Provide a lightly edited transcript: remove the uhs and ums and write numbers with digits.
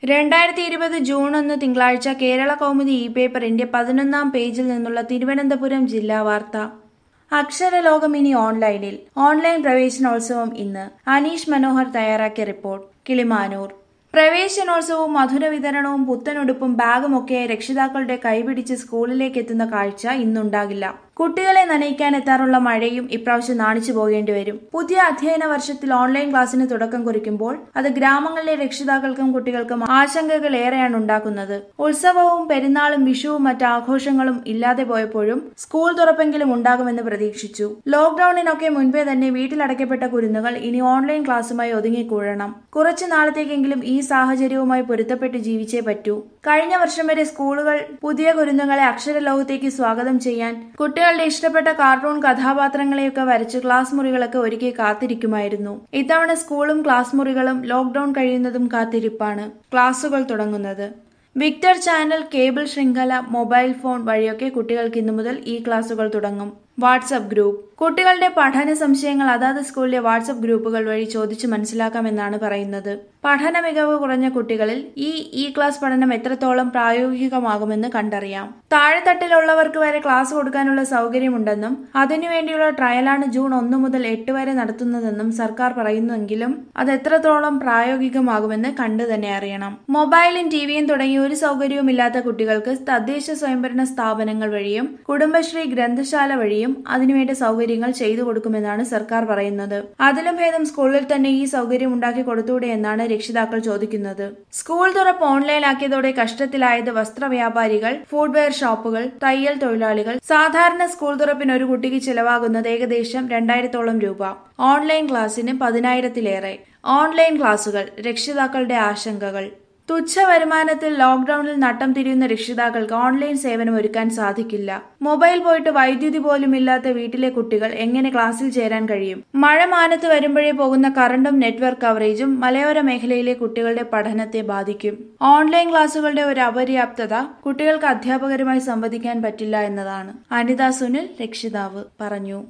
2020 June 1 തിങ്കളാഴ്ച കേരള കൗമുദി പേപ്പറിന്റെ 11-ാം പേജിൽ നിന്നുള്ള തിരുവനന്തപുരം ജില്ലാ വാർത്ത. അക്ഷരലോകം ഇനി ഓൺലൈനിൽ. ഓൺലൈൻ പ്രവേശനോത്സവം ഇന്ന്. അനീഷ് മനോഹർ തയ്യാറാക്കിയ റിപ്പോർട്ട്. കിളിമാനൂർ. പ്രവേശനോത്സവവും മധുര വിതരണവും പുത്തനുടുപ്പും ബാഗുമൊക്കെയായി രക്ഷിതാക്കളുടെ കൈപിടിച്ച് സ്കൂളിലേക്ക് എത്തുന്ന കാഴ്ച ഇന്നുണ്ടാകില്ല. കുട്ടികളെ നനയിക്കാൻ എത്താറുള്ള മഴയും ഇപ്രാവശ്യം നാണിച്ചു പോകേണ്ടി വരും. പുതിയ അധ്യയന വർഷത്തിൽ ഓൺലൈൻ ക്ലാസിന് തുടക്കം കുറിക്കുമ്പോൾ അത് ഗ്രാമങ്ങളിലെ രക്ഷിതാക്കൾക്കും കുട്ടികൾക്കും ആശങ്കകൾ ഏറെയാണ് ഉണ്ടാക്കുന്നത്. ഉത്സവവും പെരുന്നാളും വിഷുവും മറ്റ് ആഘോഷങ്ങളും ഇല്ലാതെ പോയപ്പോഴും സ്കൂൾ തുറപ്പെങ്കിലും ഉണ്ടാകുമെന്ന് പ്രതീക്ഷിച്ചു. ലോക്ഡൌണിനൊക്കെ മുൻപേ തന്നെ വീട്ടിലടയ്ക്കപ്പെട്ട കുരുന്നുകൾ ഇനി ഓൺലൈൻ ക്ലാസുമായി ഒതുങ്ങിക്കൂടണം. കുറച്ചു നാളത്തേക്കെങ്കിലും ഈ സാഹചര്യവുമായി പൊരുത്തപ്പെട്ട് ജീവിച്ചേ പറ്റൂ. കഴിഞ്ഞ വർഷം വരെ സ്കൂളുകൾ പുതിയ കുരുന്നുകളെ അക്ഷരലോകത്തേക്ക് സ്വാഗതം ചെയ്യാൻ കുട്ടികളുടെ ഇഷ്ടപ്പെട്ട കാർട്ടൂൺ കഥാപാത്രങ്ങളെയൊക്കെ വരച്ച് ക്ലാസ് മുറികളൊക്കെ ഒരുക്കി കാത്തിരിക്കുമായിരുന്നു. ഇത്തവണ സ്കൂളും ക്ലാസ് മുറികളും ലോക്ഡൌൺ കഴിയുന്നതും കാത്തിരിപ്പാണ്. ക്ലാസുകൾ തുടങ്ങുന്നത് വിക്ടർ ചാനൽ, കേബിൾ ശൃംഖല, മൊബൈൽ ഫോൺ വഴിയൊക്കെ കുട്ടികൾക്ക് ഇന്നു മുതൽ ഈ ക്ലാസുകൾ തുടങ്ങും. WhatsApp group. കുട്ടികളുടെ പഠന സംശയങ്ങൾ അതാത് സ്കൂളിലെ വാട്സ്ആപ്പ് ഗ്രൂപ്പുകൾ വഴി ചോദിച്ചു മനസ്സിലാക്കാമെന്നാണ് പറയുന്നത്. പഠന മികവ് കുറഞ്ഞ കുട്ടികളിൽ ഈ ക്ലാസ് പഠനം എത്രത്തോളം പ്രായോഗികമാകുമെന്ന് കണ്ടറിയാം. താഴെത്തട്ടിലുള്ളവർക്ക് വരെ ക്ലാസ് കൊടുക്കാനുള്ള സൗകര്യമുണ്ടെന്നും അതിനുവേണ്ടിയുള്ള ട്രയലാണ് ജൂൺ 1 മുതൽ 8 വരെ നടത്തുന്നതെന്നും സർക്കാർ പറയുന്നെങ്കിലും അത് എത്രത്തോളം പ്രായോഗികമാകുമെന്ന് കണ്ടു തന്നെ അറിയണം. മൊബൈലും ടിവിയും തുടങ്ങി ഒരു സൗകര്യവുമില്ലാത്ത കുട്ടികൾക്ക് തദ്ദേശ സ്വയംഭരണ സ്ഥാപനങ്ങൾ വഴിയും കുടുംബശ്രീ ഗ്രന്ഥശാല വഴിയും അതിനുവേണ്ട സൗകര്യങ്ങൾ ചെയ്തു കൊടുക്കുമെന്നാണ് സർക്കാർ പറയുന്നത്. അതിലും ഭേദം സ്കൂളിൽ തന്നെ ഈ സൗകര്യം ഉണ്ടാക്കി കൊടുത്തൂടെ എന്നാണ് രക്ഷിതാക്കൾ ചോദിക്കുന്നത്. സ്കൂൾ തുറപ്പ് ഓൺലൈനാക്കിയതോടെ കഷ്ടത്തിലായത് വസ്ത്രവ്യാപാരികൾ, ഫുഡ്വെയർ ഷോപ്പുകൾ, തയ്യൽ തൊഴിലാളികൾ. സാധാരണ സ്കൂൾ തുറപ്പിന് ഒരു കുട്ടിക്ക് ചിലവാകുന്നത് ഏകദേശം 2000-ഓളം രൂപ. ഓൺലൈൻ ക്ലാസിന് 10,000-ലേറെ. ഓൺലൈൻ ക്ലാസുകൾ. രക്ഷിതാക്കളുടെ ആശങ്കകൾ. തുച്ഛ വരുമാനത്തിൽ ലോക്ഡൌണിൽ നട്ടം തിരിയുന്ന രക്ഷിതാക്കൾക്ക് ഓൺലൈൻ സേവനം ഒരുക്കാൻ സാധിക്കില്ല. മൊബൈൽ പോയിട്ട് വൈദ്യുതി പോലും ഇല്ലാത്ത വീട്ടിലെ കുട്ടികൾ എങ്ങനെ ക്ലാസ്സിൽ ചേരാൻ കഴിയും? മഴ മാനത്ത് വരുമ്പോഴേ പോകുന്ന കറണ്ടും നെറ്റ്വർക്ക് കവറേജും മലയോര മേഖലയിലെ കുട്ടികളുടെ പഠനത്തെ ബാധിക്കും. ഓൺലൈൻ ക്ലാസുകളുടെ ഒരു അപര്യാപ്തത കുട്ടികൾക്ക് അധ്യാപകരുമായി സംവദിക്കാൻ പറ്റില്ല എന്നതാണ്. അനിത സുനിൽ, രക്ഷിതാവ്, പറഞ്ഞു.